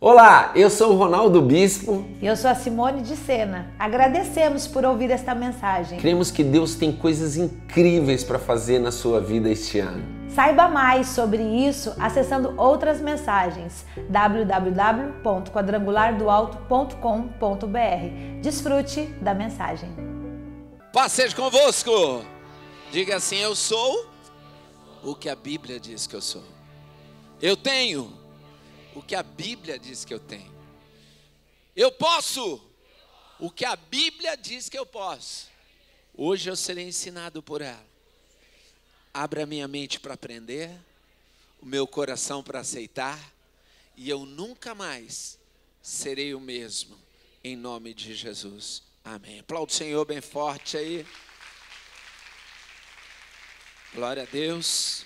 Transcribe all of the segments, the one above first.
Olá, eu sou o Ronaldo Bispo. E eu sou a Simone de Sena. Agradecemos por ouvir esta mensagem. Cremos que Deus tem coisas incríveis para fazer na sua vida este ano. Saiba mais sobre isso acessando outras mensagens. www.quadrangulardoalto.com.br. Desfrute da mensagem. Paz seja convosco. Diga assim: eu sou o que a Bíblia diz que eu sou. Eu tenho o que a Bíblia diz que eu tenho. Eu posso o que a Bíblia diz que eu posso. Hoje eu serei ensinado por ela. Abra minha mente para aprender, o meu coração para aceitar, e eu nunca mais serei o mesmo, em nome de Jesus. Amém. Aplauda o Senhor bem forte aí. Glória a Deus.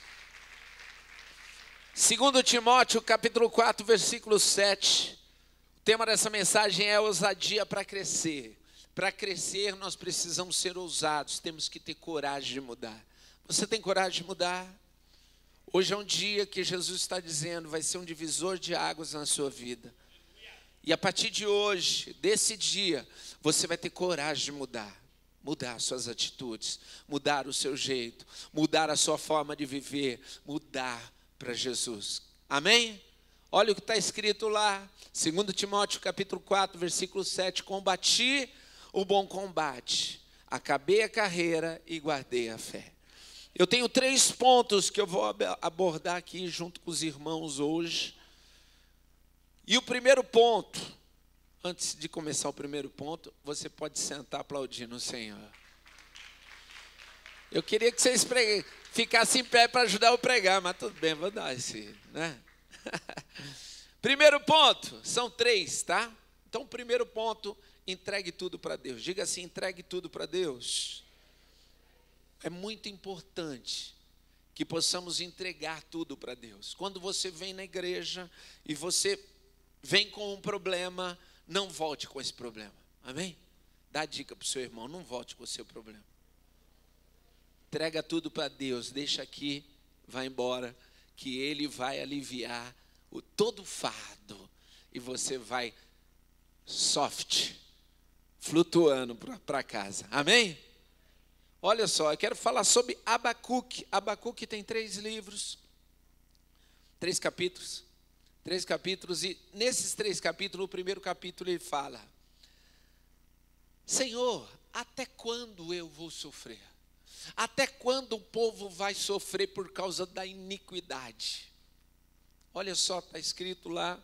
2 Timóteo, capítulo 4, versículo 7. O tema dessa mensagem é ousadia para crescer. Para crescer, nós precisamos ser ousados, temos que ter coragem de mudar. Você tem coragem de mudar? Hoje é um dia que Jesus está dizendo, vai ser um divisor de águas na sua vida. E a partir de hoje, desse dia, você vai ter coragem de mudar. Mudar suas atitudes, mudar o seu jeito, mudar a sua forma de viver, mudar para Jesus. Amém? Olha o que está escrito lá, 2 Timóteo capítulo 4, versículo 7. Combati o bom combate, acabei a carreira e guardei a fé. Eu tenho 3 pontos que eu vou abordar aqui junto com os irmãos hoje. E o primeiro ponto, antes de começar o primeiro ponto, você pode sentar aplaudindo o Senhor. Eu queria que vocês ficassem em pé para ajudar eu a pregar, mas tudo bem, vou dar esse, né? Primeiro ponto, são 3, tá? Então, o primeiro ponto, entregue tudo para Deus. Diga assim, entregue tudo para Deus. É muito importante que possamos entregar tudo para Deus. Quando você vem na igreja e você vem com um problema, não volte com esse problema. Amém? Dá a dica para o seu irmão, não volte com o seu problema. Entrega tudo para Deus, deixa aqui, vai embora, que Ele vai aliviar todo o fardo. E você vai soft, flutuando para casa. Amém? Olha só, eu quero falar sobre Abacuque. Abacuque tem 3 livros, 3 capítulos. 3 capítulos, e nesses 3 capítulos, o primeiro capítulo ele fala: Senhor, até quando eu vou sofrer? Até quando o povo vai sofrer por causa da iniquidade? Olha só, está escrito lá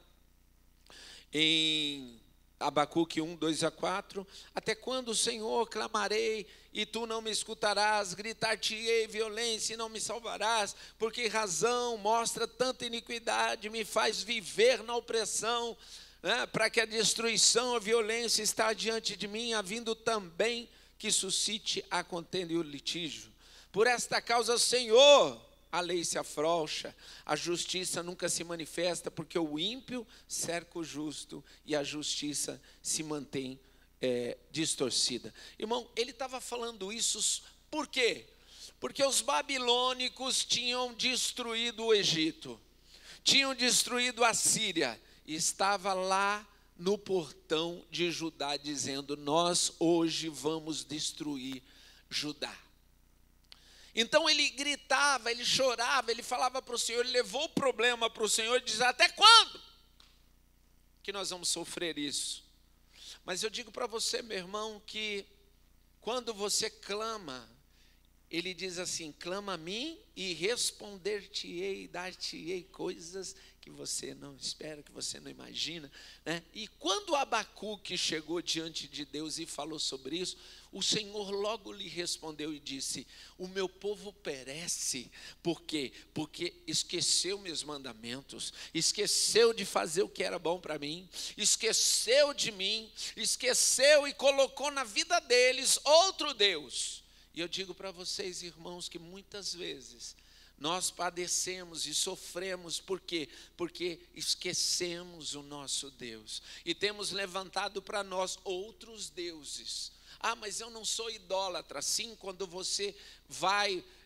em Abacuque 1, 2 a 4. Até quando, Senhor, clamarei e tu não me escutarás? Gritar-te-ei violência e não me salvarás. Por que razão mostra tanta iniquidade, me faz viver na opressão, né? Para que a destruição, a violência está diante de mim, havindo também que suscite a contenda e o litígio. Por esta causa, Senhor, a lei se afrouxa, a justiça nunca se manifesta, porque o ímpio cerca o justo e a justiça se mantém distorcida. Irmão, ele estava falando isso por quê? Porque os babilônicos tinham destruído o Egito, tinham destruído a Síria, e estava lá no portão de Judá, dizendo: nós hoje vamos destruir Judá. Então ele gritava, ele chorava, ele falava para o Senhor, ele levou o problema para o Senhor e dizia: até quando que nós vamos sofrer isso? Mas eu digo para você, meu irmão, que quando você clama, ele diz assim: clama a mim e responder-te-ei, dar-te-ei coisas que você não espera, que você não imagina, né? E quando Abacuque chegou diante de Deus e falou sobre isso, o Senhor logo lhe respondeu e disse: o meu povo perece. Por quê? Porque esqueceu meus mandamentos, esqueceu de fazer o que era bom para mim, esqueceu de mim, esqueceu e colocou na vida deles outro Deus. E eu digo para vocês, irmãos, que muitas vezes nós padecemos e sofremos, por quê? Porque esquecemos o nosso Deus e temos levantado para nós outros deuses. Ah, mas eu não sou idólatra. Sim, quando você vai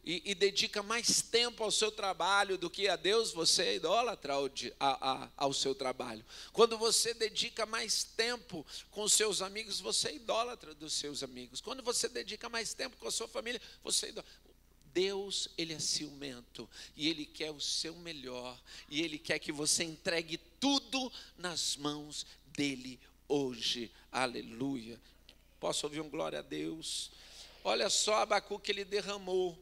e dedica mais tempo ao seu trabalho do que a Deus, você é idólatra ao seu trabalho. Quando você dedica mais tempo com os seus amigos, você é idólatra dos seus amigos. Quando você dedica mais tempo com a sua família, você é idólatra. Deus, Ele é ciumento e Ele quer o seu melhor. E Ele quer que você entregue tudo nas mãos dEle hoje. Aleluia. Posso ouvir um glória a Deus? Olha só Abacuque, ele derramou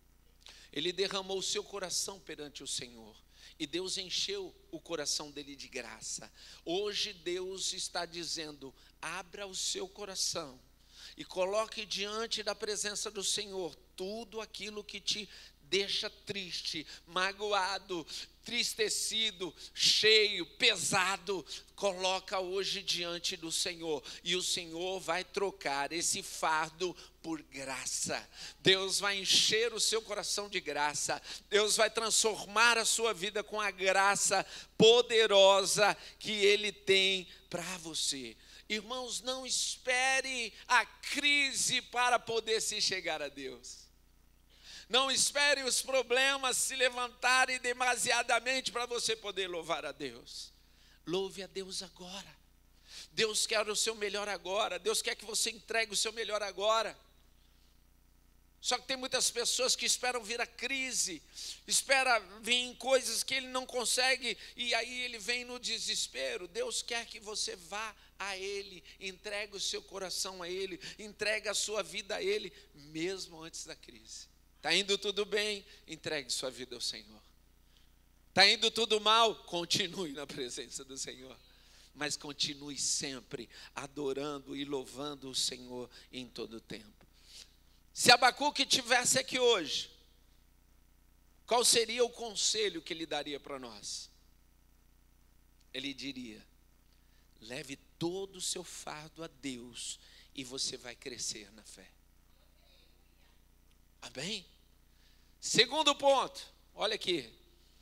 o seu coração perante o Senhor. E Deus encheu o coração dele de graça. Hoje Deus está dizendo, abra o seu coração e coloque diante da presença do Senhor tudo aquilo que te deixa triste, magoado, tristecido, cheio, pesado. Coloca hoje diante do Senhor e o Senhor vai trocar esse fardo por graça. Deus vai encher o seu coração de graça. Deus vai transformar a sua vida com a graça poderosa que Ele tem para você. Irmãos, não espere a crise para poder se chegar a Deus. Não espere os problemas se levantarem demasiadamente para você poder louvar a Deus. Louve a Deus agora. Deus quer o seu melhor agora. Deus quer que você entregue o seu melhor agora. Só que tem muitas pessoas que esperam vir a crise, espera vir coisas que ele não consegue, e aí ele vem no desespero. Deus quer que você vá a Ele, entregue o seu coração a Ele, entregue a sua vida a Ele, mesmo antes da crise. Está indo tudo bem? Entregue sua vida ao Senhor. Está indo tudo mal? Continue na presença do Senhor. Mas continue sempre adorando e louvando o Senhor em todo o tempo. Se Abacuque estivesse aqui hoje, qual seria o conselho que ele daria para nós? Ele diria, leve todo o seu fardo a Deus e você vai crescer na fé. Amém? Segundo ponto, olha aqui.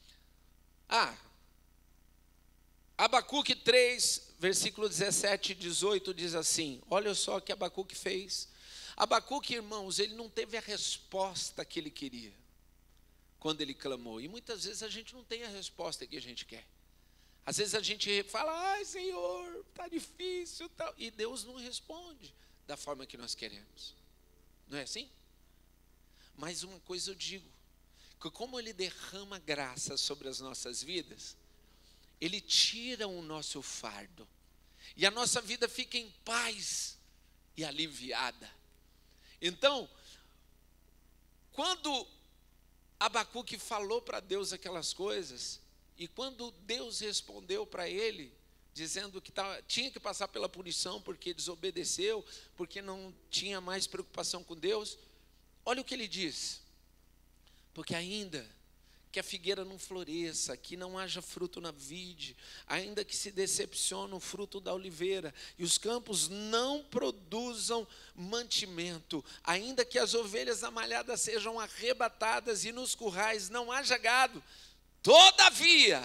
Abacuque 3, versículo 17 e 18 diz assim, olha só o que Abacuque fez. Abacuque, irmãos, ele não teve a resposta que ele queria quando ele clamou. E muitas vezes a gente não tem a resposta que a gente quer. Às vezes a gente fala, ai Senhor, está difícil, tal. E Deus não responde da forma que nós queremos. Não é assim? Mas uma coisa eu digo, que como Ele derrama graça sobre as nossas vidas, Ele tira o nosso fardo. E a nossa vida fica em paz e aliviada. Então, quando Abacuque falou para Deus aquelas coisas, e quando Deus respondeu para ele, dizendo que tinha que passar pela punição porque desobedeceu, porque não tinha mais preocupação com Deus, olha o que ele diz, porque ainda que a figueira não floresça, que não haja fruto na vide, ainda que se decepcione o fruto da oliveira, e os campos não produzam mantimento, ainda que as ovelhas amalhadas sejam arrebatadas e nos currais não haja gado, todavia,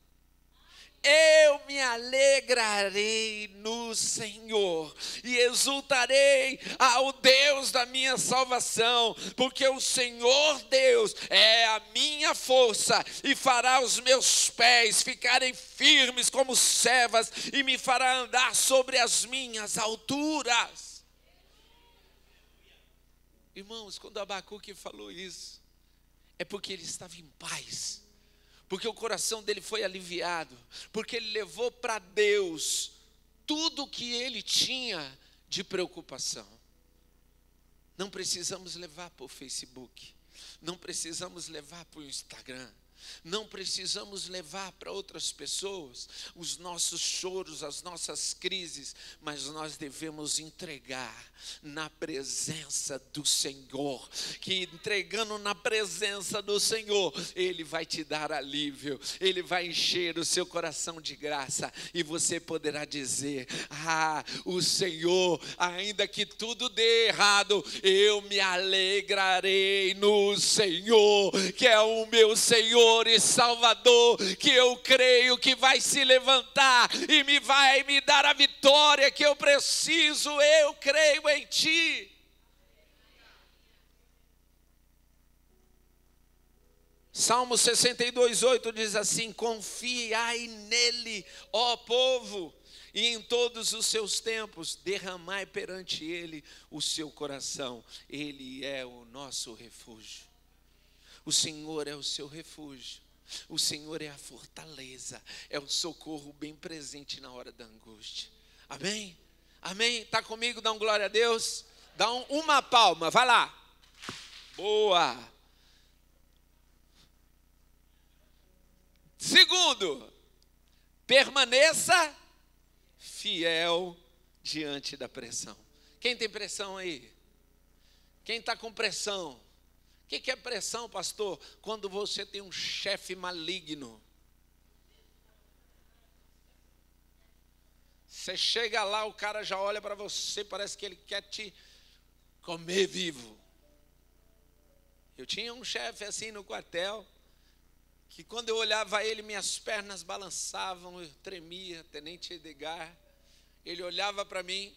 eu me alegrarei no Senhor e exultarei ao Deus da minha salvação, porque o Senhor Deus é a minha força e fará os meus pés ficarem firmes como cevas e me fará andar sobre as minhas alturas. Irmãos, quando Abacuque falou isso, é porque ele estava em paz. Porque o coração dele foi aliviado, porque ele levou para Deus tudo o que ele tinha de preocupação. Não precisamos levar para o Facebook, não precisamos levar para o Instagram, não precisamos levar para outras pessoas os nossos choros, as nossas crises, mas nós devemos entregar na presença do Senhor, que entregando na presença do Senhor, Ele vai te dar alívio, Ele vai encher o seu coração de graça, e você poderá dizer, o Senhor, ainda que tudo dê errado, eu me alegrarei no Senhor, que é o meu Senhor e Salvador, que eu creio que vai se levantar e vai me dar a vitória que eu preciso, eu creio em Ti. Salmo 62:8 diz assim: confiai nele, ó povo, e em todos os seus tempos derramai perante ele o seu coração. Ele é o nosso refúgio. O Senhor é o seu refúgio. O Senhor é a fortaleza, é o socorro bem presente na hora da angústia. Amém? Amém? Está comigo? Dá um glória a Deus. Dá uma palma, vai lá. Boa. Segundo, permaneça fiel diante da pressão. Quem tem pressão aí? Quem está com pressão? O que é pressão, pastor? Quando você tem um chefe maligno. Você chega lá, o cara já olha para você, parece que ele quer te comer vivo. Eu tinha um chefe assim no quartel, que quando eu olhava ele, minhas pernas balançavam, eu tremia, Tenente Edgar. Ele olhava para mim: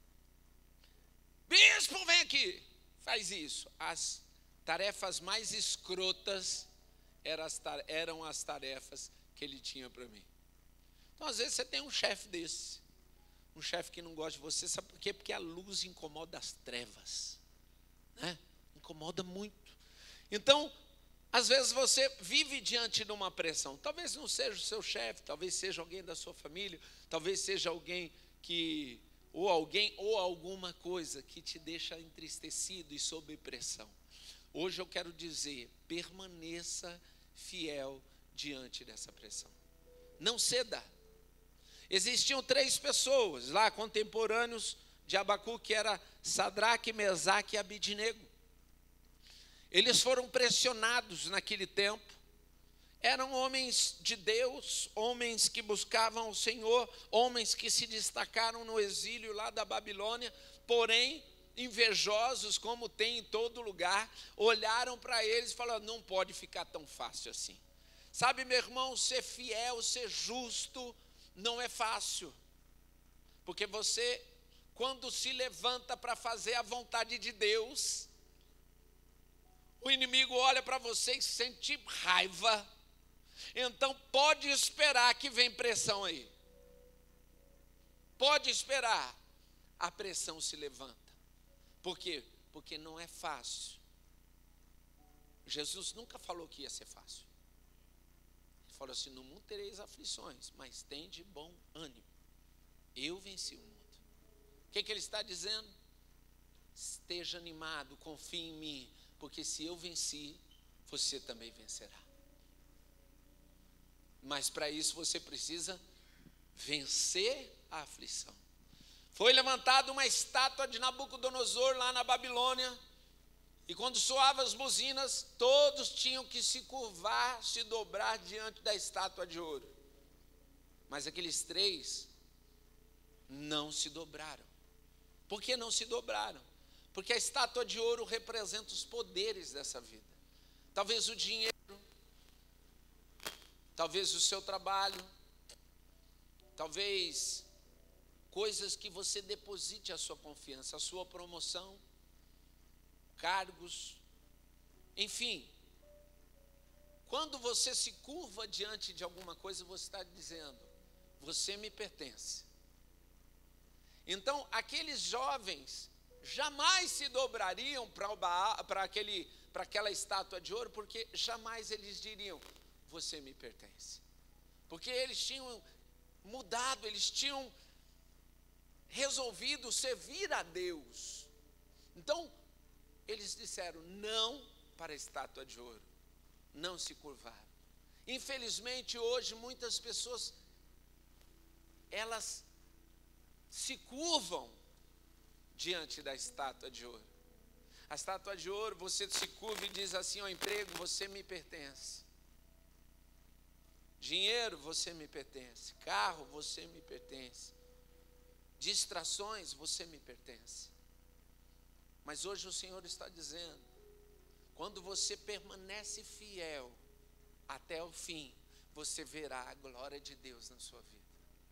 bispo, vem aqui, faz isso. As tarefas mais escrotas eram as tarefas que ele tinha para mim. Então, às vezes, você tem um chefe desse, um chefe que não gosta de você, sabe por quê? Porque a luz incomoda as trevas, né? Incomoda muito. Então, às vezes você vive diante de uma pressão. Talvez não seja o seu chefe, talvez seja alguém da sua família, talvez seja alguém ou alguma coisa que te deixa entristecido e sob pressão. Hoje eu quero dizer, permaneça fiel diante dessa pressão. Não ceda. Existiam 3 pessoas lá, contemporâneos de Abacuque, que era Sadraque, Mesaque e Abidnego. Eles foram pressionados naquele tempo. Eram homens de Deus, homens que buscavam o Senhor, homens que se destacaram no exílio lá da Babilônia, porém, invejosos, como tem em todo lugar, olharam para eles e falaram: não pode ficar tão fácil assim. Sabe, meu irmão, ser fiel, ser justo, não é fácil. Porque você, quando se levanta para fazer a vontade de Deus, o inimigo olha para você e sente raiva. Então pode esperar que vem pressão aí. Pode esperar. A pressão se levanta. Por quê? Porque não é fácil. Jesus nunca falou que ia ser fácil. Ele falou assim: no mundo tereis aflições, mas tende bom ânimo. Eu venci o mundo. O que ele está dizendo? Esteja animado, confie em mim, porque se eu venci, você também vencerá. Mas para isso você precisa vencer a aflição. Foi levantada uma estátua de Nabucodonosor lá na Babilônia, e quando soavam as buzinas, todos tinham que se curvar, se dobrar diante da estátua de ouro. Mas aqueles 3 não se dobraram. Por que não se dobraram? Porque a estátua de ouro representa os poderes dessa vida. Talvez o dinheiro, talvez o seu trabalho, talvez coisas que você deposite a sua confiança, a sua promoção, cargos, enfim. Quando você se curva diante de alguma coisa, você está dizendo: você me pertence. Então, aqueles jovens jamais se dobrariam para aquela estátua de ouro, porque jamais eles diriam: você me pertence. Porque eles tinham mudado, eles tinham resolvido servir a Deus. Então, eles disseram não para a estátua de ouro, não se curvaram. Infelizmente, hoje, muitas pessoas, elas se curvam diante da estátua de ouro. A estátua de ouro, você se curva e diz assim: ao emprego, você me pertence. Dinheiro, você me pertence. Carro, você me pertence. Distrações, você me pertence. Mas hoje o Senhor está dizendo: quando você permanece fiel até o fim, você verá a glória de Deus na sua vida.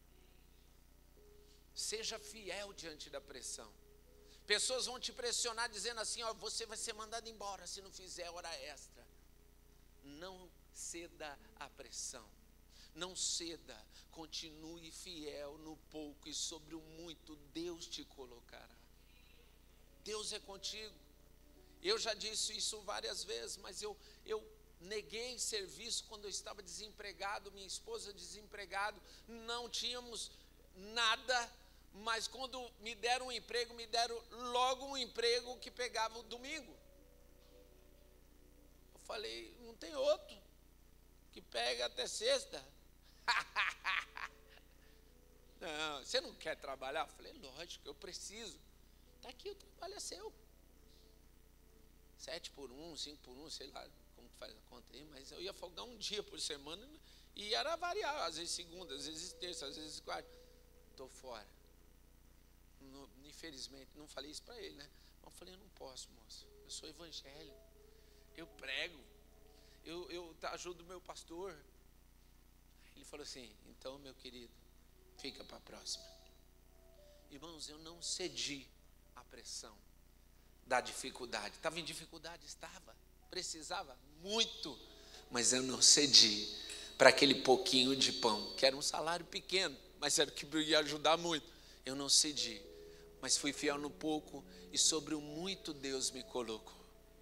Seja fiel diante da pressão. Pessoas vão te pressionar dizendo assim: ó, você vai ser mandado embora se não fizer hora extra. não ceda à pressão. Não ceda, continue fiel no pouco e sobre o muito Deus te colocará. Deus é contigo. Eu já disse isso várias vezes, mas eu neguei serviço quando eu estava desempregado, minha esposa desempregado, não tínhamos nada, mas quando me deram um emprego, me deram logo um emprego que pegava o domingo. Eu falei, não tem outro que pega até sexta. Não, você não quer trabalhar? Eu falei, lógico, eu preciso. Está aqui, o trabalho é seu. 7 por 1, 5 por 1, sei lá como faz a conta aí, mas eu ia folgar um dia por semana e era variar, às vezes segunda, às vezes terça, às vezes quarta. Estou fora. Infelizmente, não falei isso para ele, né? Mas eu falei, eu não posso, moço. Eu sou evangélico, eu prego, eu ajudo o meu pastor. Ele falou assim, então, meu querido, fica para a próxima. Irmãos, eu não cedi à pressão da dificuldade. Estava em dificuldade? Estava. Precisava? Muito. Mas eu não cedi para aquele pouquinho de pão, que era um salário pequeno, mas era o que ia ajudar muito. Eu não cedi, mas fui fiel no pouco e sobre o muito Deus me colocou.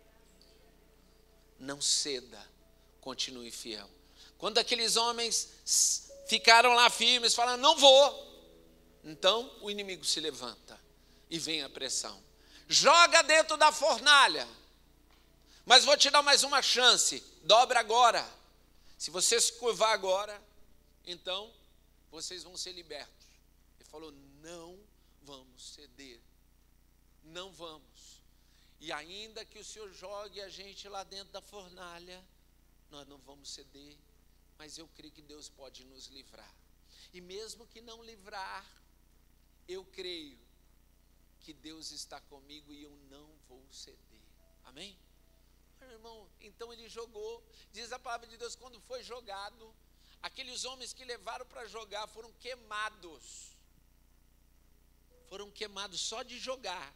Não ceda, continue fiel. Quando aqueles homens ficaram lá firmes, falaram, não vou. Então o inimigo se levanta e vem a pressão. Joga dentro da fornalha, mas vou te dar mais uma chance, dobra agora. Se você se curvar agora, então vocês vão ser libertos. Ele falou, não vamos ceder, não vamos. E ainda que o Senhor jogue a gente lá dentro da fornalha, nós não vamos ceder, mas eu creio que Deus pode nos livrar. E mesmo que não livrar, eu creio que Deus está comigo e eu não vou ceder. Amém? Meu irmão, então ele jogou. Diz a palavra de Deus, quando foi jogado, aqueles homens que levaram para jogar foram queimados. Foram queimados só de jogar.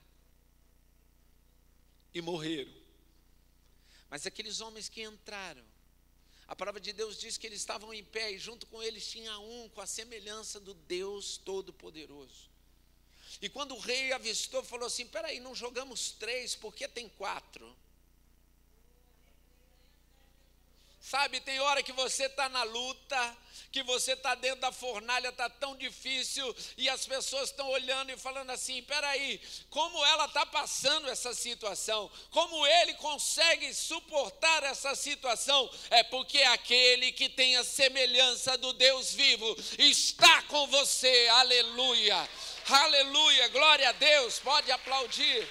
E morreram. Mas aqueles homens que entraram, a palavra de Deus diz que eles estavam em pé e junto com eles tinha um com a semelhança do Deus Todo-Poderoso. E quando o rei avistou, falou assim, peraí, não jogamos 3, por que tem 4? Sabe, tem hora que você está na luta, que você está dentro da fornalha, está tão difícil, e as pessoas estão olhando e falando assim, peraí, como ela está passando essa situação? Como ele consegue suportar essa situação? É porque aquele que tem a semelhança do Deus vivo está com você, aleluia, aleluia, glória a Deus, pode aplaudir.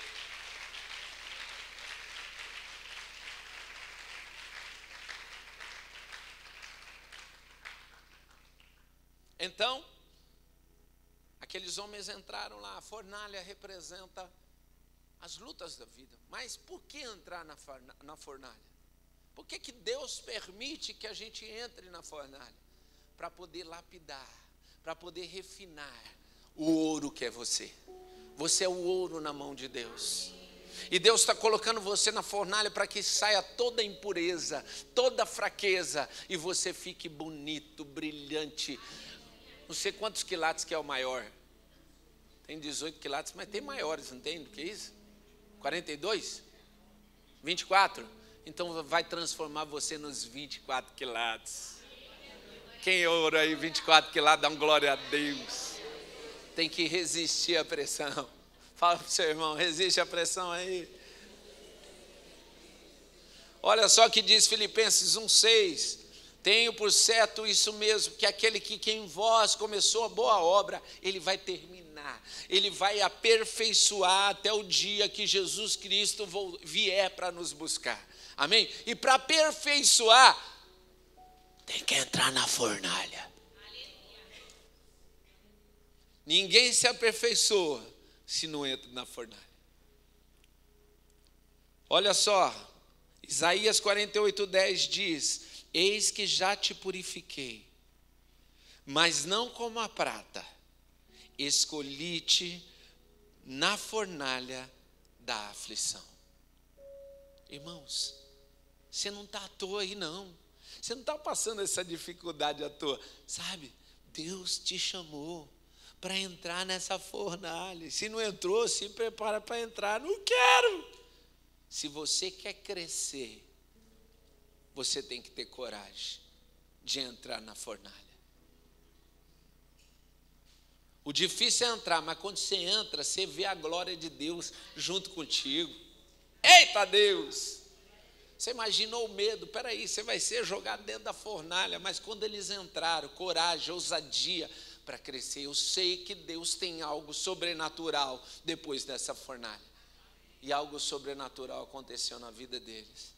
Então, aqueles homens entraram lá, a fornalha representa as lutas da vida. Mas por que entrar na fornalha? Por que Deus permite que a gente entre na fornalha? Para poder lapidar, para poder refinar o ouro que é você. Você é o ouro na mão de Deus. E Deus está colocando você na fornalha para que saia toda a impureza, toda a fraqueza, e você fique bonito, brilhante. Não sei quantos quilates que é o maior. Tem 18 quilates, mas tem maiores, não tem? Do que isso? 42? 24? Então vai transformar você nos 24 quilates. Quem ora aí 24 quilates, dá um glória a Deus. Tem que resistir à pressão. Fala para o seu irmão, resiste à pressão aí. Olha só o que diz Filipenses 1,6. Tenho por certo isso mesmo, que aquele que em vós começou a boa obra, ele vai terminar, ele vai aperfeiçoar até o dia que Jesus Cristo vier para nos buscar. Amém? E para aperfeiçoar, tem que entrar na fornalha. Ninguém se aperfeiçoa se não entra na fornalha. Olha só, Isaías 48:10 diz, eis que já te purifiquei, mas não como a prata, escolhi-te na fornalha da aflição. Irmãos, Você não está à toa aí, não. Você não está passando essa dificuldade à toa. Sabe, Deus te chamou para entrar nessa fornalha. Se não entrou, se prepara para entrar. Não quero. Se você quer crescer, você tem que ter coragem de entrar na fornalha. O difícil é entrar, mas quando você entra, você vê a glória de Deus junto contigo. Eita Deus! Você imaginou o medo? Peraí, você vai ser jogado dentro da fornalha, mas quando eles entraram, coragem, ousadia para crescer, eu sei que Deus tem algo sobrenatural depois dessa fornalha. E algo sobrenatural aconteceu na vida deles.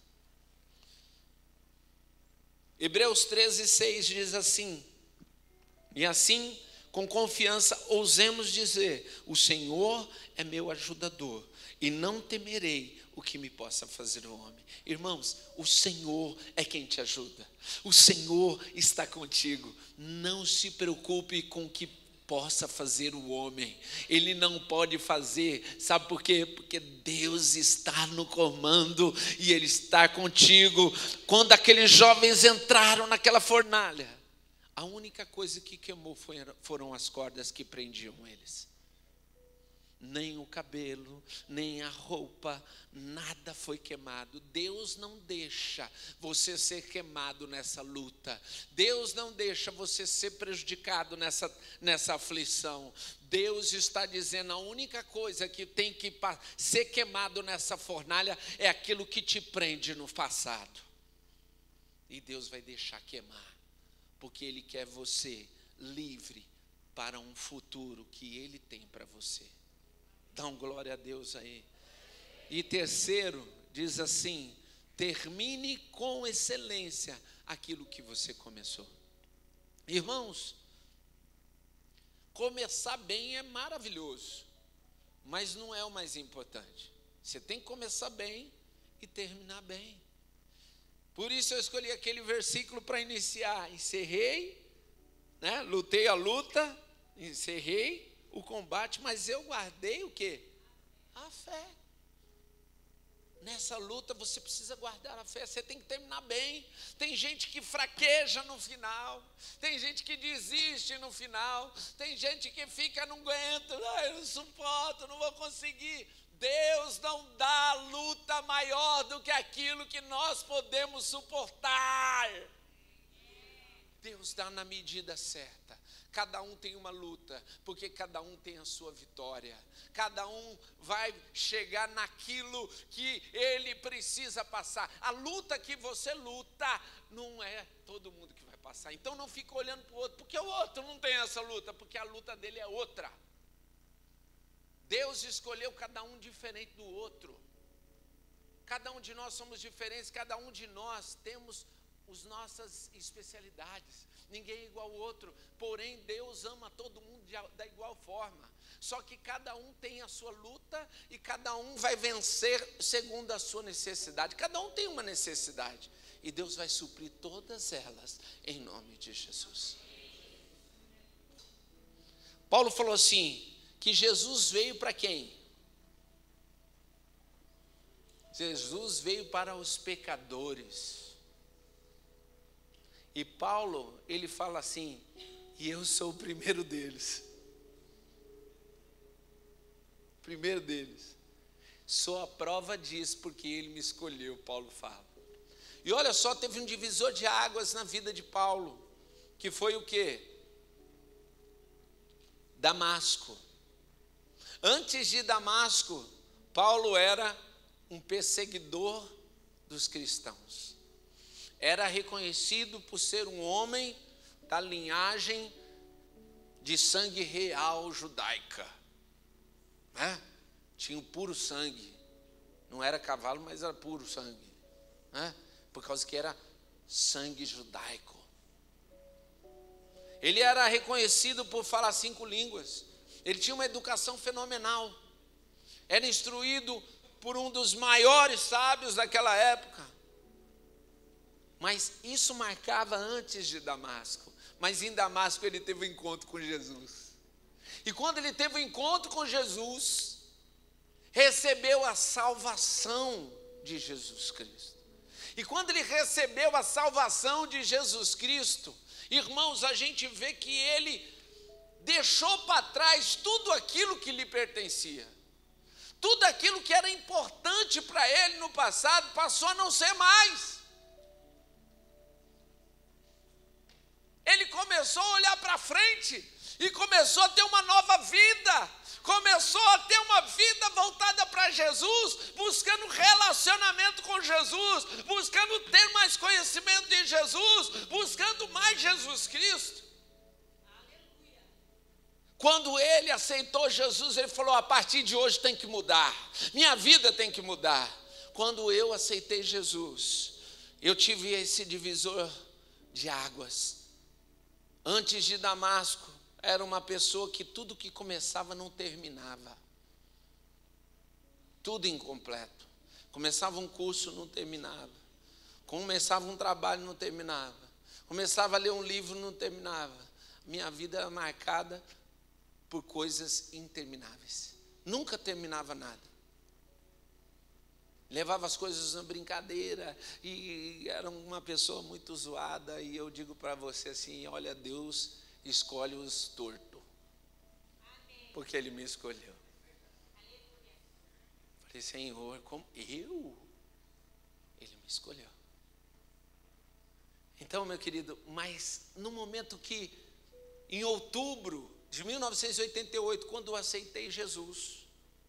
Hebreus 13:6 diz assim: e assim, com confiança, ousemos dizer: o Senhor é meu ajudador, e não temerei o que me possa fazer o homem. Irmãos, o Senhor é quem te ajuda. O Senhor está contigo. Não se preocupe com o que possa fazer o homem. Ele não pode fazer, sabe por quê? Porque Deus está no comando e Ele está contigo. Quando aqueles jovens entraram naquela fornalha, a única coisa que queimou foram as cordas que prendiam eles. Nem o cabelo, nem a roupa, nada foi queimado. Deus não deixa você ser queimado nessa luta. Deus não deixa você ser prejudicado nessa aflição. Deus está dizendo: a única coisa que tem que ser queimado nessa fornalha é aquilo que te prende no passado. E Deus vai deixar queimar, porque Ele quer você livre para um futuro que Ele tem para você. Dá um glória a Deus aí. E terceiro, diz assim: termine com excelência aquilo que você começou. Irmãos, começar bem é maravilhoso, mas não é o mais importante. Você tem que começar bem e terminar bem. Por isso eu escolhi aquele versículo para iniciar: encerrei, né? Lutei a luta, encerrei o combate, mas eu guardei o quê? A fé. Nessa luta você precisa guardar a fé, você tem que terminar bem. Tem gente que fraqueja no final, tem gente que desiste no final, tem gente que fica, não aguenta, eu não suporto, não vou conseguir. Deus não dá luta maior do que aquilo que nós podemos suportar. Deus dá na medida certa. Cada um tem uma luta, porque cada um tem a sua vitória. Cada um vai chegar naquilo que ele precisa passar. A luta que você luta, não é todo mundo que vai passar. Então não fica olhando para o outro, porque o outro não tem essa luta, porque a luta dele é outra. Deus escolheu cada um diferente do outro. Cada um de nós somos diferentes, cada um de nós temos as nossas especialidades. Ninguém é igual ao outro, porém Deus ama todo mundo da igual forma. Só que cada um tem a sua luta e cada um vai vencer segundo a sua necessidade. Cada um tem uma necessidade e Deus vai suprir todas elas em nome de Jesus. Paulo falou assim, que Jesus veio para quem? Jesus veio para os pecadores. E Paulo, ele fala assim, e eu sou o primeiro deles. Primeiro deles. Sou a prova disso, porque ele me escolheu, Paulo fala. E olha só, teve um divisor de águas na vida de Paulo, que foi o quê? Damasco. Antes de Damasco, Paulo era um perseguidor dos cristãos. Era reconhecido por ser um homem da linhagem de sangue real judaica, né? Tinha um puro sangue, não era cavalo, mas era puro sangue, né? Por causa que era sangue judaico. Ele era reconhecido por falar 5 línguas, ele tinha uma educação fenomenal, era instruído por um dos maiores sábios daquela época. Mas isso marcava antes de Damasco. Mas em Damasco ele teve um encontro com Jesus. E quando ele teve um encontro com Jesus, recebeu a salvação de Jesus Cristo. E quando ele recebeu a salvação de Jesus Cristo, irmãos, a gente vê que ele deixou para trás tudo aquilo que lhe pertencia. Tudo aquilo que era importante para ele no passado passou a não ser mais. Ele começou a olhar para frente e começou a ter uma nova vida. Começou a ter uma vida voltada para Jesus, buscando relacionamento com Jesus, buscando ter mais conhecimento de Jesus, buscando mais Jesus Cristo. Quando ele aceitou Jesus, ele falou: a partir de hoje tem que mudar, minha vida tem que mudar. Quando eu aceitei Jesus, eu tive esse divisor de águas. Antes de Damasco, era uma pessoa que tudo que começava não terminava. Tudo incompleto. Começava um curso, não terminava. Começava um trabalho, não terminava. Começava a ler um livro, não terminava. Minha vida era marcada por coisas intermináveis. Nunca terminava nada. Levava as coisas na brincadeira e era uma pessoa muito zoada. E eu digo para você assim: olha, Deus escolhe os tortos, porque Ele me escolheu. Falei: Senhor, como eu? Ele me escolheu. Então, meu querido, mas no momento que, em outubro de 1988, quando eu aceitei Jesus,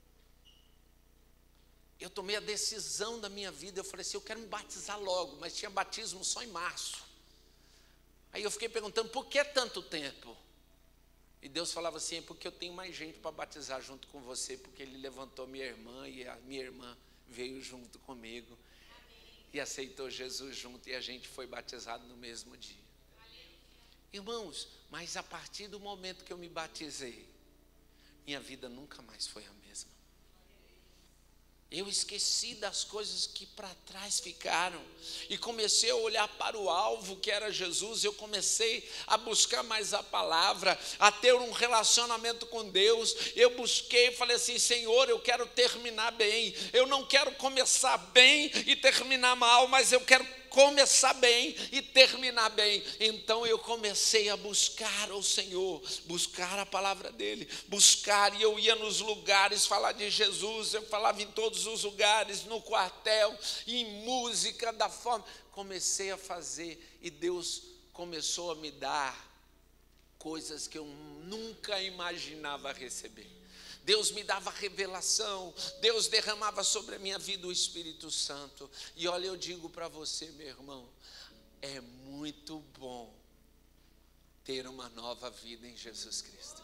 eu tomei a decisão da minha vida. Eu falei assim: eu quero me batizar logo, mas tinha batismo só em março. Aí eu fiquei perguntando: por que tanto tempo? E Deus falava assim: é porque eu tenho mais gente para batizar junto com você, porque Ele levantou minha irmã e a minha irmã veio junto comigo. E aceitou Jesus junto, e a gente foi batizado no mesmo dia. Irmãos, mas a partir do momento que eu me batizei, minha vida nunca mais foi a mesma. Eu esqueci das coisas que para trás ficaram e comecei a olhar para o alvo, que era Jesus. Eu comecei a buscar mais a palavra, a ter um relacionamento com Deus. Eu busquei, falei assim: Senhor, eu quero terminar bem. Eu não quero começar bem e terminar mal, mas eu quero começar bem e terminar bem. Então eu comecei a buscar o Senhor, buscar a palavra dele, buscar, e eu ia nos lugares falar de Jesus. Eu falava em todos os lugares, no quartel, em música, da forma. Comecei a fazer, e Deus começou a me dar coisas que eu nunca imaginava receber. Deus me dava revelação, Deus derramava sobre a minha vida o Espírito Santo. E olha, eu digo para você, meu irmão, é muito bom ter uma nova vida em Jesus Cristo.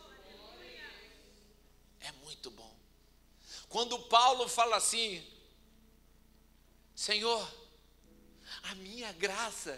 É muito bom. Quando Paulo fala assim: Senhor, a minha graça,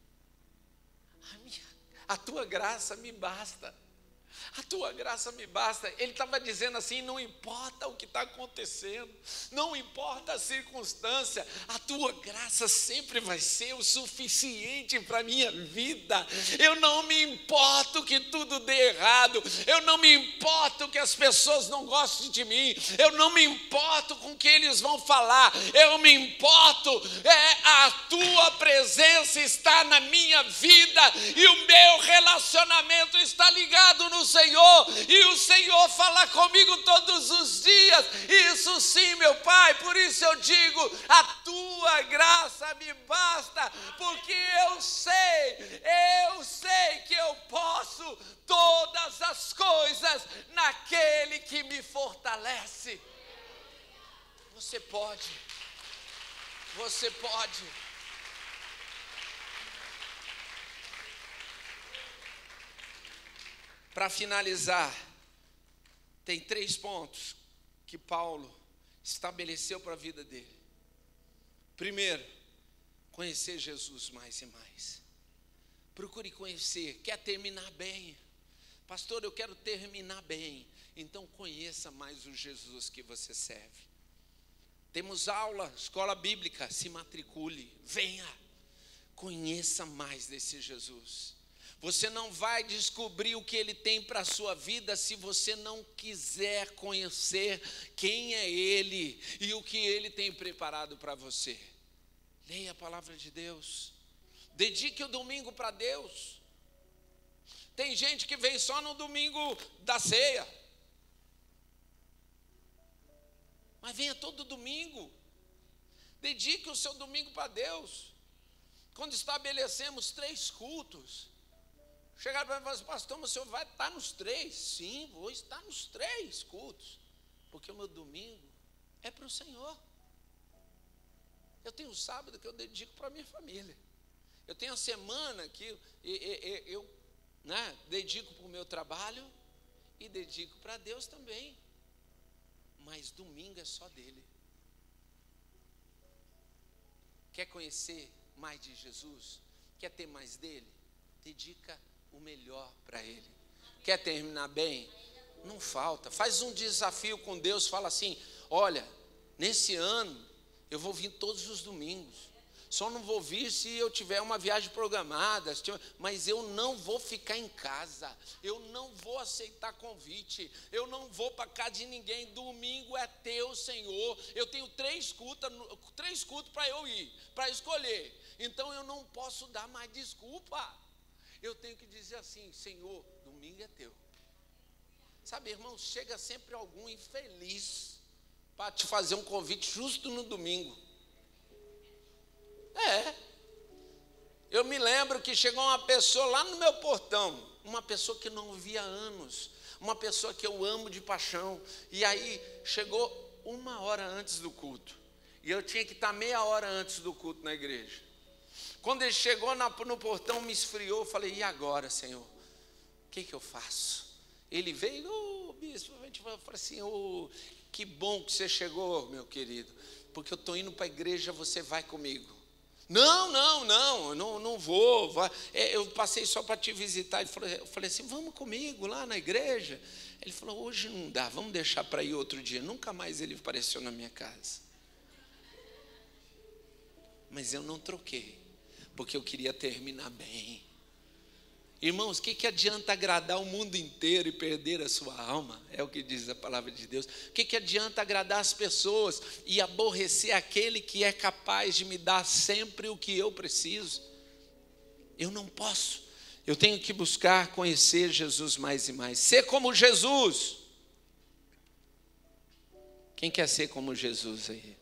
a tua graça me basta. A tua graça me basta. Ele estava dizendo assim: não importa o que está acontecendo, não importa a circunstância, a tua graça sempre vai ser o suficiente para a minha vida. Eu não me importo que tudo dê errado, eu não me importo que as pessoas não gostem de mim, eu não me importo com o que eles vão falar, eu me importo, a tua presença está na minha vida e o meu relacionamento está ligado no Senhor, e o Senhor fala comigo todos os dias. Isso sim, meu Pai. Por isso eu digo: a tua graça me basta, porque eu sei que eu posso todas as coisas naquele que me fortalece. Você pode. Para finalizar, tem 3 pontos que Paulo estabeleceu para a vida dele. Primeiro, conhecer Jesus mais e mais. Procure conhecer. Quer terminar bem? Pastor, eu quero terminar bem. Então conheça mais o Jesus que você serve. Temos aula, escola bíblica, se matricule, venha. Conheça mais desse Jesus. Você não vai descobrir o que Ele tem para a sua vida se você não quiser conhecer quem é Ele e o que Ele tem preparado para você. Leia a palavra de Deus. Dedique o domingo para Deus. Tem gente que vem só no domingo da ceia. Mas venha todo domingo. Dedique o seu domingo para Deus. Quando estabelecemos 3 cultos, chegaram para mim e falaram assim: pastor, mas o senhor vai estar nos 3? Sim, vou estar nos 3 cultos. Porque o meu domingo é para o Senhor. Eu tenho o sábado que eu dedico para a minha família. Eu tenho a semana que eu dedico para o meu trabalho e dedico para Deus também. Mas domingo é só dele. Quer conhecer mais de Jesus? Quer ter mais dele? Dedica o melhor para ele. Quer terminar bem? Não falta. Faz um desafio com Deus. Fala assim: olha, nesse ano eu vou vir todos os domingos. Só não vou vir se eu tiver uma viagem programada, mas eu não vou ficar em casa, eu não vou aceitar convite, eu não vou para casa de ninguém. Domingo é teu, Senhor. Eu tenho 3 cultos para eu ir, para escolher. Então eu não posso dar mais desculpa. Eu tenho que dizer assim: Senhor, domingo é teu. Sabe, irmão, chega sempre algum infeliz para te fazer um convite justo no domingo. Eu me lembro que chegou uma pessoa lá no meu portão, uma pessoa que não via há anos, uma pessoa que eu amo de paixão, e aí chegou 1 hora antes do culto, e eu tinha que estar meia hora antes do culto na igreja. Quando ele chegou no portão, me esfriou, eu falei: e agora, Senhor? O que eu faço? Ele veio: bispo, eu falei assim: que bom que você chegou, meu querido, porque eu estou indo para a igreja, você vai comigo. Não vou. Eu passei só para te visitar. Eu falei assim: vamos comigo lá na igreja. Ele falou: hoje não dá, vamos deixar para ir outro dia. Nunca mais ele apareceu na minha casa. Mas eu não troquei, porque eu queria terminar bem. Irmãos, o que adianta agradar o mundo inteiro e perder a sua alma? É o que diz a palavra de Deus. O que adianta agradar as pessoas e aborrecer aquele que é capaz de me dar sempre o que eu preciso? Eu não posso. Eu tenho que buscar conhecer Jesus mais e mais. Ser como Jesus. Quem quer ser como Jesus aí?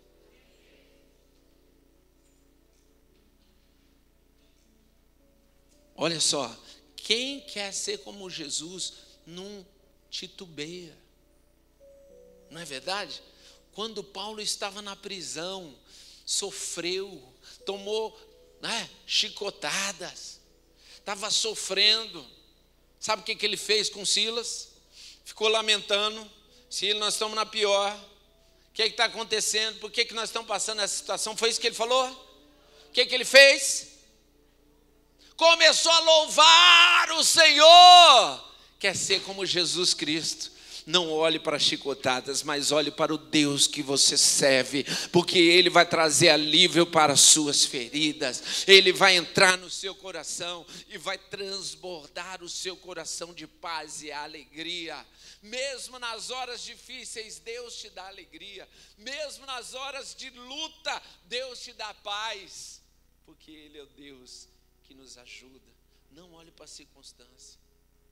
Olha só. Quem quer ser como Jesus não titubeia. Não é verdade? Quando Paulo estava na prisão, sofreu, tomou chicotadas, estava sofrendo. Sabe o que ele fez com Silas? Ficou lamentando: Silas, nós estamos na pior. O que está acontecendo? Por que nós estamos passando essa situação? Foi isso que ele falou? O que ele fez? Começou a louvar o Senhor. Quer ser como Jesus Cristo? Não olhe para chicotadas, mas olhe para o Deus que você serve, porque Ele vai trazer alívio para as suas feridas. Ele vai entrar no seu coração e vai transbordar o seu coração de paz e alegria. Mesmo nas horas difíceis, Deus te dá alegria. Mesmo nas horas de luta, Deus te dá paz, porque Ele é o Deus que nos ajuda. Não olhe para a circunstância.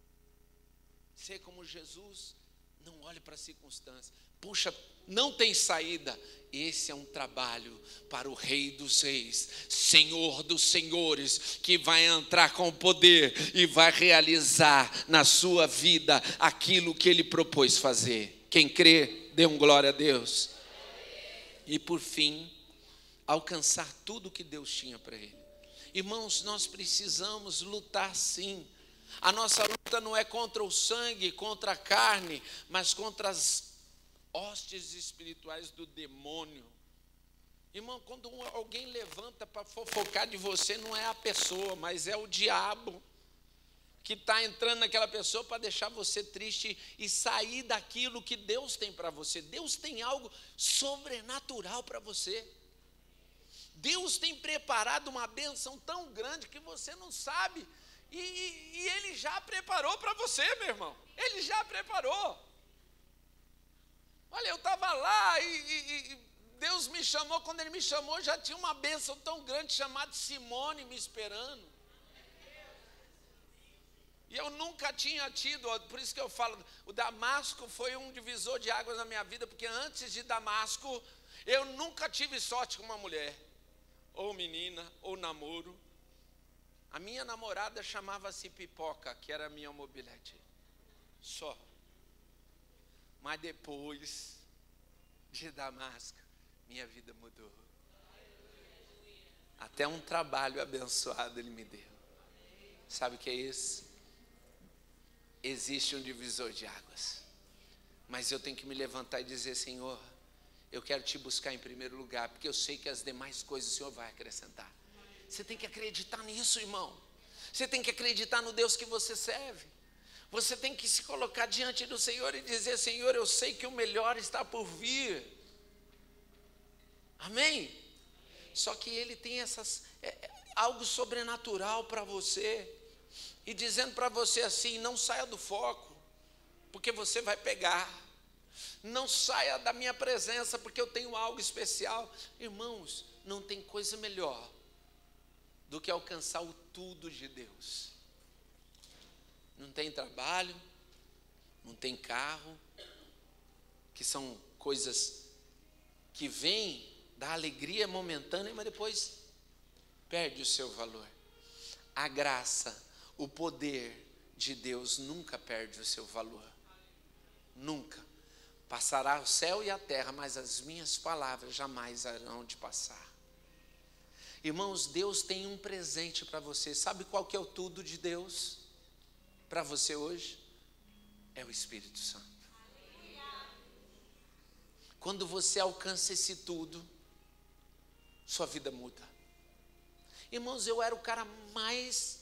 Ser como Jesus, não olhe para a circunstância. Puxa, não tem saída. Esse é um trabalho para o Rei dos Reis, Senhor dos Senhores, que vai entrar com poder e vai realizar na sua vida aquilo que Ele propôs fazer. Quem crê, dê um glória a Deus. E por fim, alcançar tudo que Deus tinha para ele. Irmãos, nós precisamos lutar sim. A nossa luta não é contra o sangue, contra a carne, mas contra as hostes espirituais do demônio. Irmão, quando alguém levanta para fofocar de você, não é a pessoa, mas é o diabo que está entrando naquela pessoa para deixar você triste e sair daquilo que Deus tem para você. Deus tem algo sobrenatural para você. Deus tem preparado uma bênção tão grande que você não sabe. E Ele já preparou para você, meu irmão. Ele já preparou. Olha, eu estava lá e Deus me chamou, quando Ele me chamou, já tinha uma bênção tão grande chamada Simone me esperando. E eu nunca tinha tido, por isso que eu falo, o Damasco foi um divisor de águas na minha vida, porque antes de Damasco, eu nunca tive sorte com uma mulher, ou menina, ou namoro. A minha namorada chamava-se Pipoca, que era a minha mobilete, só. Mas depois de Damasco, minha vida mudou. Até um trabalho abençoado Ele me deu. Sabe o que é isso? Existe um divisor de águas. Mas eu tenho que me levantar e dizer: Senhor, eu quero te buscar em primeiro lugar, porque eu sei que as demais coisas o Senhor vai acrescentar. Você tem que acreditar nisso, irmão. Você tem que acreditar no Deus que você serve. Você tem que se colocar diante do Senhor e dizer: Senhor, eu sei que o melhor está por vir. Amém? Só que Ele tem algo sobrenatural para você. E dizendo para você assim: não saia do foco, porque você vai pegar. Não saia da minha presença, porque eu tenho algo especial. Irmãos, não tem coisa melhor do que alcançar o tudo de Deus. Não tem trabalho, não tem carro, que são coisas que vêm da alegria momentânea, mas depois perde o seu valor. A graça, o poder de Deus nunca perde o seu valor. Nunca. Passará o céu e a terra, mas as minhas palavras jamais harão de passar. Irmãos, Deus tem um presente para você. Sabe qual que é o tudo de Deus para você hoje? É o Espírito Santo. Quando você alcança esse tudo, sua vida muda. Irmãos, eu era o cara mais...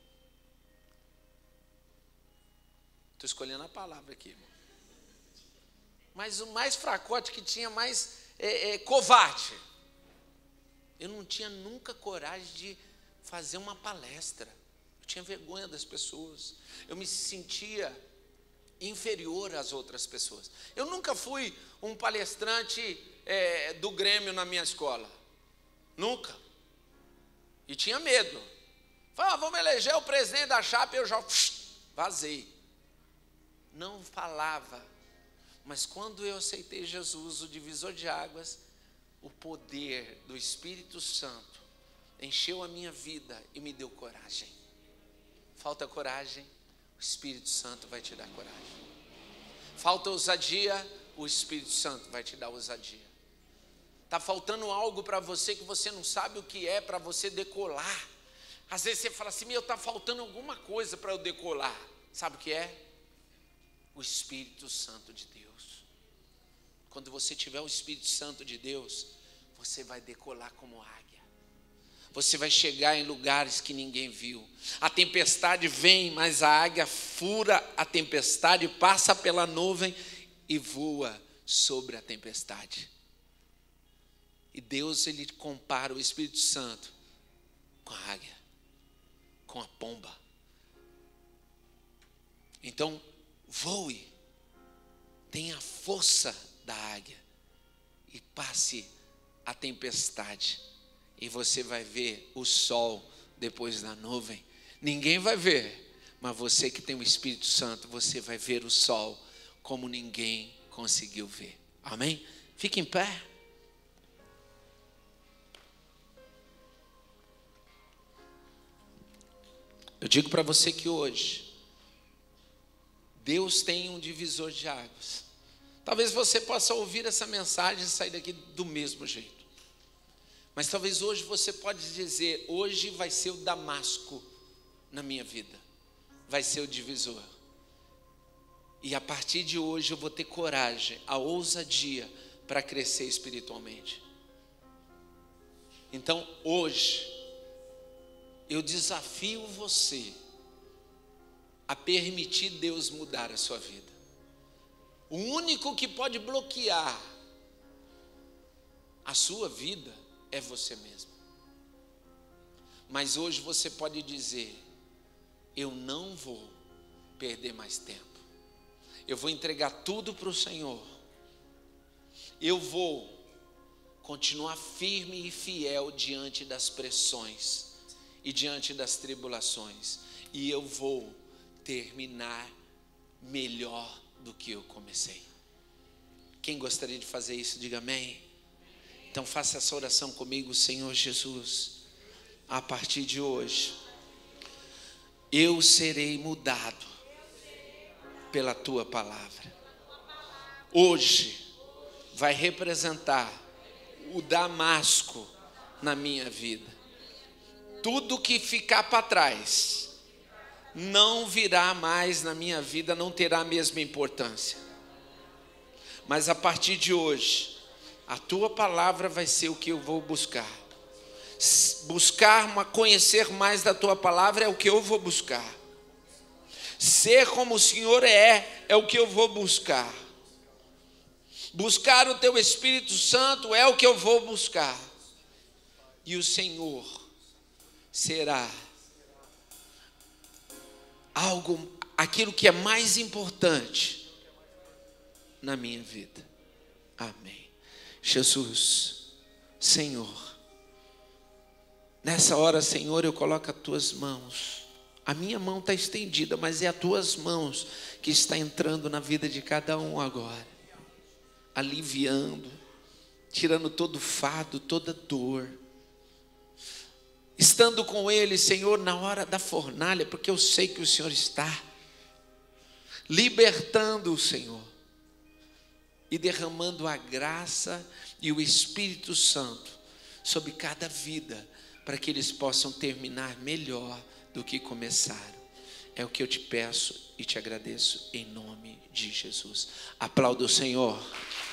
Estou escolhendo a palavra aqui, irmão. Mas o mais fracote que tinha, mais covarde. Eu não tinha nunca coragem de fazer uma palestra. Eu tinha vergonha das pessoas. Eu me sentia inferior às outras pessoas. Eu nunca fui um palestrante do Grêmio na minha escola. Nunca. E tinha medo. Falava: vamos eleger o presidente da chapa, e eu já vazei. Não falava. Mas quando eu aceitei Jesus, o divisor de águas, o poder do Espírito Santo encheu a minha vida e me deu coragem. Falta coragem, o Espírito Santo vai te dar coragem. Falta ousadia, o Espírito Santo vai te dar ousadia. Está faltando algo para você que você não sabe o que é, para você decolar. Às vezes você fala assim: meu, está faltando alguma coisa para eu decolar. Sabe o que é? O Espírito Santo de Deus. Quando você tiver o Espírito Santo de Deus, você vai decolar como águia. Você vai chegar em lugares que ninguém viu. A tempestade vem, mas a águia fura a tempestade, passa pela nuvem e voa sobre a tempestade. E Deus, Ele compara o Espírito Santo com a águia, com a pomba. Então, voe, tenha a força da águia e passe a tempestade. E você vai ver o sol depois da nuvem. Ninguém vai ver, mas você que tem o Espírito Santo, você vai ver o sol como ninguém conseguiu ver. Amém? Fique em pé. Eu digo para você que hoje Deus tem um divisor de águas. Talvez você possa ouvir essa mensagem e sair daqui do mesmo jeito. Mas talvez hoje você pode dizer: hoje vai ser o Damasco na minha vida. Vai ser o divisor. E a partir de hoje eu vou ter coragem, a ousadia para crescer espiritualmente. Então hoje eu desafio você a permitir Deus mudar a sua vida. O único que pode bloquear a sua vida é você mesmo. Mas hoje você pode dizer: eu não vou perder mais tempo. Eu vou entregar tudo para o Senhor. Eu vou continuar firme e fiel diante das pressões e diante das tribulações, e eu vou terminar melhor do que eu comecei. Quem gostaria de fazer isso, diga amém. Então faça essa oração comigo. Senhor Jesus, a partir de hoje eu serei mudado pela tua palavra. Hoje vai representar o Damasco na minha vida. Tudo que ficar para trás não virá mais na minha vida, não terá a mesma importância. Mas a partir de hoje, a tua palavra vai ser o que eu vou buscar. Conhecer mais da tua palavra é o que eu vou buscar. Ser como o Senhor é o que eu vou buscar. Buscar o teu Espírito Santo é o que eu vou buscar. E o Senhor será aquilo que é mais importante na minha vida. Amém. Jesus, Senhor, nessa hora, Senhor, eu coloco as tuas mãos. A minha mão está estendida, mas é as tuas mãos que está entrando na vida de cada um agora, aliviando, tirando todo fardo, toda dor, estando com Ele, Senhor, na hora da fornalha, porque eu sei que o Senhor está libertando o Senhor e derramando a graça e o Espírito Santo sobre cada vida, para que eles possam terminar melhor do que começaram. É o que eu te peço e te agradeço em nome de Jesus. Aplauda o Senhor.